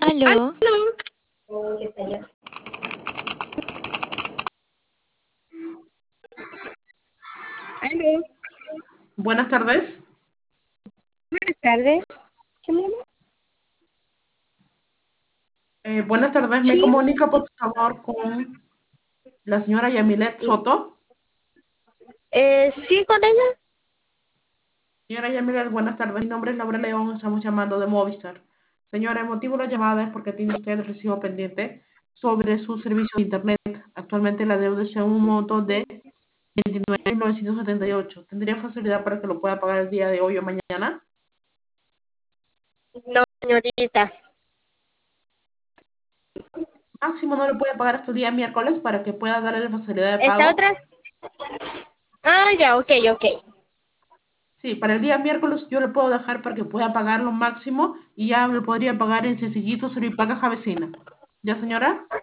Aló, Aló, Buenas tardes. buenas tardes. ¿Qué me llama? Buenas tardes. ¿Me Sí, comunica, por favor, con la señora Yamilet Soto? sí, con ella. Señora Yamilet, buenas tardes. Mi nombre es Laura León. Estamos llamando de Movistar. Señora, el motivo de la llamada es porque tiene usted el recibo pendiente sobre su servicio de Internet. Actualmente la deuda es en un monto de 29.978. ¿Tendría facilidad para que lo pueda pagar el día de hoy o mañana? No, señorita. Máximo no lo puede pagar hasta el día miércoles para que pueda darle la facilidad de ¿Esta pago. otra? Ah, ya, ok, ok. Sí, para el día miércoles yo le puedo dejar para que pueda pagar lo máximo y ya lo podría pagar en Sencillito Suripaga Javecina. ¿Ya, señora?